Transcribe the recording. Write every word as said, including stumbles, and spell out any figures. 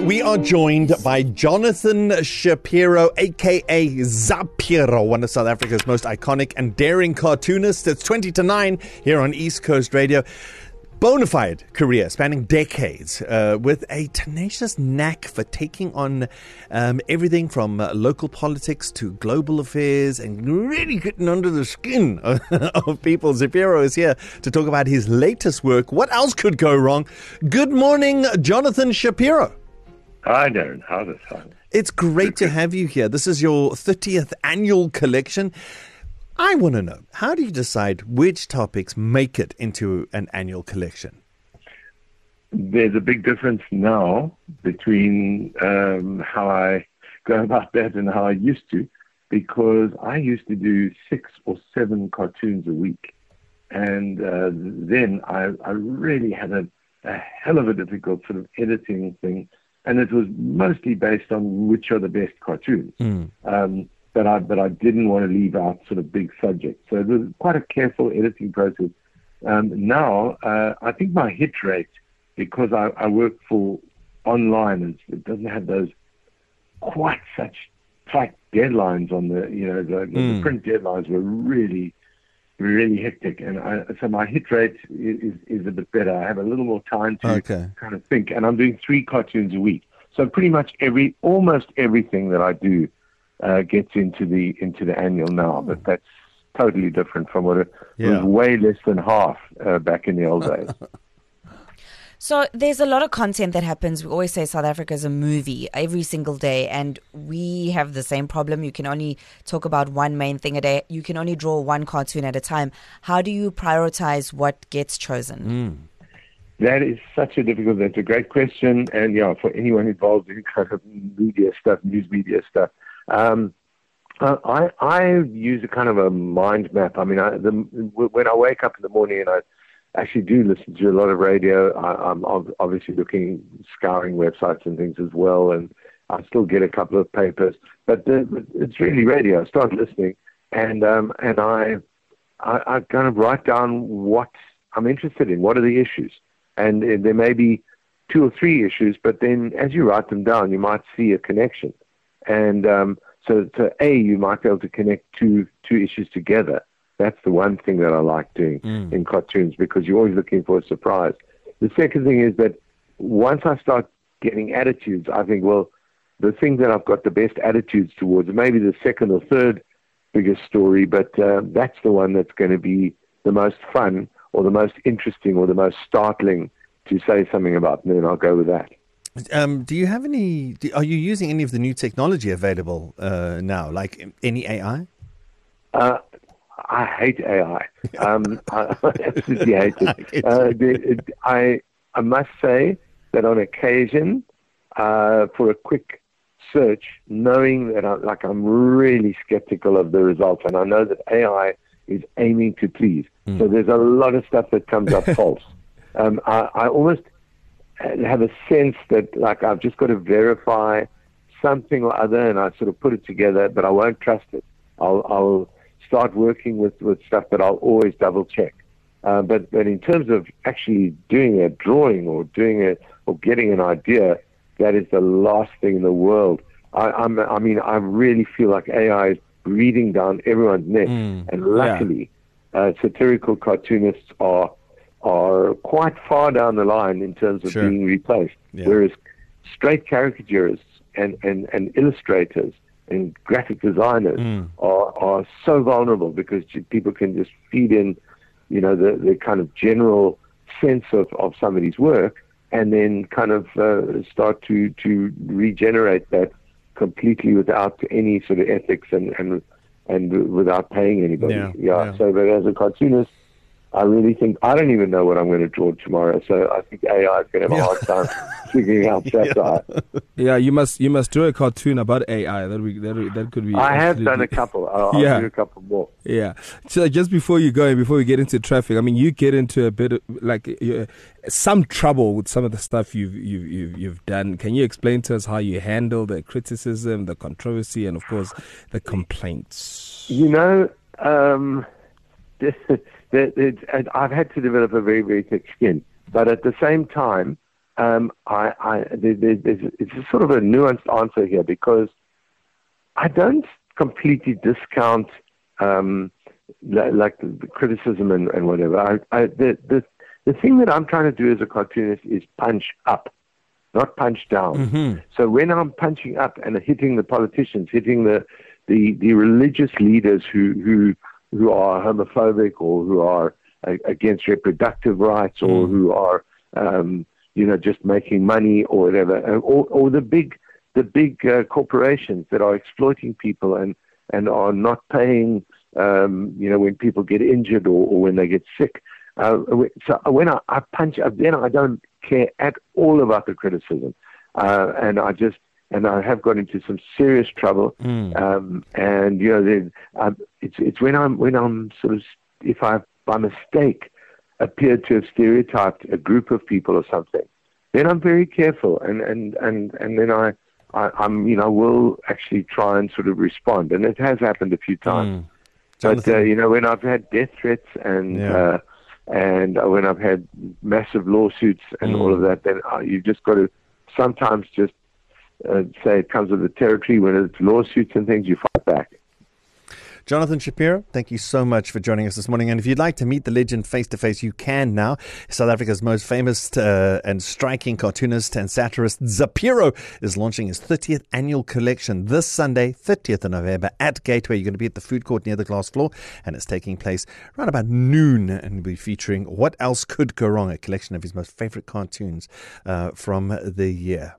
We are joined by Jonathan Shapiro, a k a. Zapiro, one of South Africa's most iconic and daring cartoonists. It's twenty to nine here on East Coast Radio. Bonafide career spanning decades, uh, with a tenacious knack for taking on um, everything from uh, local politics to global affairs and really getting under the skin of, of people. Zapiro is here to talk about his latest work. What else could go wrong? Good morning, Jonathan Shapiro. Hi, Darren. How's it? How's it? It's great to have you here. This is your thirtieth annual collection. I want to know, how do you decide which topics make it into an annual collection? There's a big difference now between um, how I go about that and how I used to, because I used to do six or seven cartoons a week. And uh, then I, I really had a, a hell of a difficult sort of editing thing. And it was mostly based on which are the best cartoons. Mm. Um, But I, but I didn't want to leave out sort of big subjects. So it was quite a careful editing process. Um, now, uh, I think my hit rate, because I, I work for online, and it doesn't have those quite such tight deadlines on the, you know, the, mm. the print deadlines were really, really hectic. And I, so my hit rate is, is a bit better. I have a little more time to okay. kind of think. And I'm doing three cartoons a week. So pretty much every, almost everything that I do Uh, gets into the into the annual now, but that's totally different from what it, yeah. it was way less than half uh, back in the old days. So there's a lot of content that happens. We always say South Africa is a movie every single day, and we have the same problem. You can only talk about one main thing a day. You can only draw one cartoon at a time. How do you prioritize what gets chosen? Mm. That is such a difficult, that's a great question. And yeah, for anyone involved in kind of media stuff, news media stuff, Um, uh, I I use a kind of a mind map. I mean, I, the, when I wake up in the morning and I actually do listen to a lot of radio, I, I'm obviously looking, scouring websites and things as well, and I still get a couple of papers. But the, it's really radio. I start listening, and um, and I, I I kind of write down what I'm interested in. What are the issues? And uh, there may be two or three issues, but then as you write them down, you might see a connection. And um, so, so, A, you might be able to connect two two issues together. That's the one thing that I like doing mm. in cartoons, because you're always looking for a surprise. The second thing is that once I start getting attitudes, I think, well, the thing that I've got the best attitudes towards, maybe the second or third biggest story, but uh, that's the one that's going to be the most fun or the most interesting or the most startling to say something about, and then I'll go with that. Um, do you have any, do, are you using any of the new technology available uh, now, like any A I? Uh, I hate A I. Um, I absolutely hate it. Uh, the, it I, I must say that on occasion, uh, for a quick search, knowing that I, like I'm really skeptical of the results, and I know that A I is aiming to please. Mm. So there's a lot of stuff that comes up false. Um, I, I almost have a sense that, like, I've just got to verify something or other, and I sort of put it together, but I won't trust it. I'll, I'll start working with, with stuff that I'll always double check. Uh, but, but in terms of actually doing a drawing or doing a, or getting an idea, that is the last thing in the world. I, I'm, I mean, I really feel like A I is breathing down everyone's neck, mm, and luckily, yeah. uh, satirical cartoonists are are quite far down the line in terms of sure. being replaced, yeah. whereas straight caricaturists and, and, and illustrators and graphic designers mm. are, are so vulnerable, because people can just feed in, you know, the, the kind of general sense of, of somebody's work, and then kind of uh, start to, to regenerate that completely without any sort of ethics and, and, and without paying anybody. Yeah, yeah. yeah. So, but as a cartoonist, I really think, I don't even know what I'm going to draw tomorrow, so I think A I is going to have yeah. a hard time figuring out that. Yeah. yeah, you must you must draw a cartoon about A I. That we that that could be. I have done a couple. I'll, I'll yeah. do a couple more. Yeah. So just before you go and before we get into traffic, I mean, you get into a bit of like uh, some trouble with some of the stuff you've you've you've, you've done. Can you explain to us how you handle the criticism, the controversy, and of course the complaints? You know. Um, It, it, I've had to develop a very, very thick skin. But at the same time, um, I, I, there, there's, it's a sort of a nuanced answer here because I don't completely discount um, like the, the criticism and, and whatever. I, I, the, the the thing that I'm trying to do as a cartoonist is punch up, not punch down. Mm-hmm. So when I'm punching up and hitting the politicians, hitting the the, the religious leaders who, who who are homophobic or who are uh, against reproductive rights or mm. who are um, you know just making money or whatever, or, or the big the big uh, corporations that are exploiting people and, and are not paying, um, you know, when people get injured or, or when they get sick. Uh, so when I, I punch up, then I don't care at all about the criticism. Uh, and I just, and I have got into some serious trouble. Mm. Um, and, you know, then, um, it's, it's when I'm, when I'm sort of, if I, by mistake, appeared to have stereotyped a group of people or something, then I'm very careful. And, and, and, and then I, I, I'm, you know, will actually try and sort of respond, and it has happened a few times. Mm. But uh, you know, when I've had death threats and Yeah. uh, and when I've had massive lawsuits and Mm. all of that, then uh, you've just got to sometimes just uh, say it comes with the territory. When it's lawsuits and things, you fight back. Jonathan Shapiro, thank you so much for joining us this morning. And if you'd like to meet the legend face-to-face, you can now. South Africa's most famous uh, and striking cartoonist and satirist, Zapiro, is launching his thirtieth annual collection this Sunday, thirtieth of November, at Gateway. You're going to be at the food court near the glass floor, and it's taking place around about noon, and we'll be featuring What Else Could Go Wrong, a collection of his most favorite cartoons uh, from the year.